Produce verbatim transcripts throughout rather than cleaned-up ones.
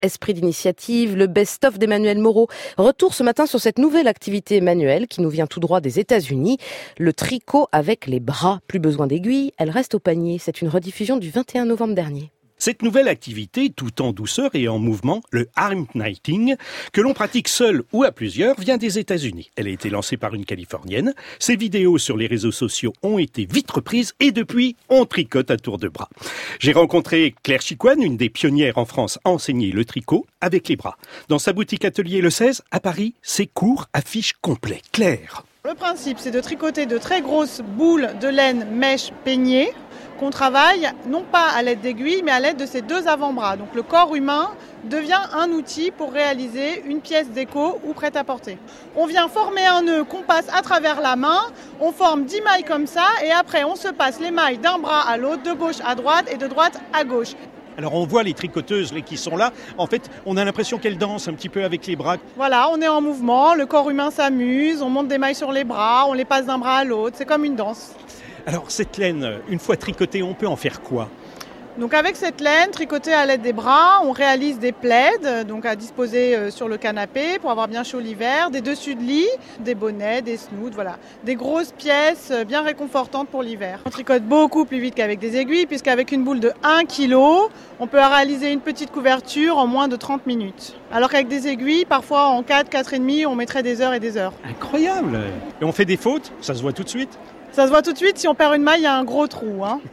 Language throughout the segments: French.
Esprit d'initiative, le best-of d'Emmanuel Moreau. Retour ce matin sur cette nouvelle activité Emmanuel qui nous vient tout droit des États-Unis. Le tricot avec les bras. Plus besoin d'aiguilles, elle reste au panier. C'est une rediffusion du vingt et un novembre dernier. Cette nouvelle activité, tout en douceur et en mouvement, le arm knitting, que l'on pratique seul ou à plusieurs, vient des États-Unis. Elle a été lancée par une Californienne. Ses vidéos sur les réseaux sociaux ont été vite reprises et depuis, on tricote à tour de bras. J'ai rencontré Claire Chicoine, une des pionnières en France à enseigner le tricot avec les bras. Dans sa boutique Atelier Le seize, à Paris, ses cours affichent complet. Claire. Le principe, c'est de tricoter de très grosses boules de laine mèche peignée, qu'on travaille non pas à l'aide d'aiguilles, mais à l'aide de ces deux avant-bras. Donc le corps humain devient un outil pour réaliser une pièce déco ou prêt-à-porter. On vient former un nœud qu'on passe à travers la main, on forme dix mailles comme ça, et après on se passe les mailles d'un bras à l'autre, de gauche à droite et de droite à gauche. Alors on voit les tricoteuses les qui sont là, en fait on a l'impression qu'elles dansent un petit peu avec les bras. Voilà, on est en mouvement, le corps humain s'amuse, on monte des mailles sur les bras, on les passe d'un bras à l'autre, c'est comme une danse. Alors cette laine, une fois tricotée, on peut en faire quoi ? Donc avec cette laine tricotée à l'aide des bras, on réalise des plaids donc à disposer sur le canapé pour avoir bien chaud l'hiver, des dessus de lit, des bonnets, des snoods, voilà, des grosses pièces bien réconfortantes pour l'hiver. On tricote beaucoup plus vite qu'avec des aiguilles puisqu'avec une boule de un kilo, on peut réaliser une petite couverture en moins de trente minutes. Alors qu'avec des aiguilles, parfois en quatre, quatre et demi, on mettrait des heures et des heures. Incroyable ! Et on fait des fautes, ça se voit tout de suite ? Ça se voit tout de suite, si on perd une maille, il y a un gros trou. Hein.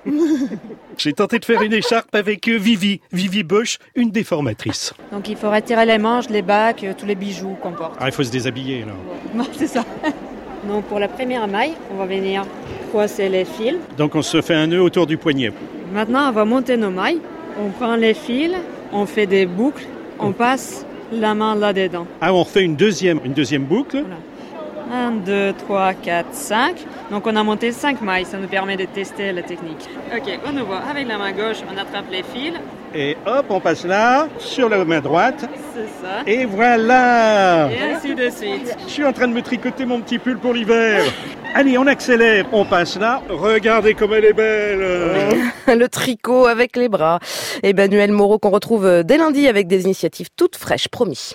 J'ai tenté de faire une écharpe avec Vivi, Vivi Bosch, une des formatrices. Donc il faut retirer les manches, les bacs, tous les bijoux qu'on porte. Ah, il faut se déshabiller là. Non, c'est ça. Donc pour la première maille, on va venir croiser les fils. Donc on se fait un nœud autour du poignet. Maintenant, on va monter nos mailles. On prend les fils, on fait des boucles, on passe la main là-dedans. Ah, on refait une deuxième, une deuxième boucle. Voilà. un, deux, trois, quatre, cinq. Donc on a monté cinq mailles, ça nous permet de tester la technique. Ok, on voit avec la main gauche, on attrape les fils. Et hop, on passe là, sur la main droite. C'est ça. Et voilà. Et ainsi de suite. Je suis en train de me tricoter mon petit pull pour l'hiver. Allez, on accélère, on passe là. Regardez comme elle est belle. Le tricot avec les bras. Emmanuel Moreau qu'on retrouve dès lundi avec des initiatives toutes fraîches, promis.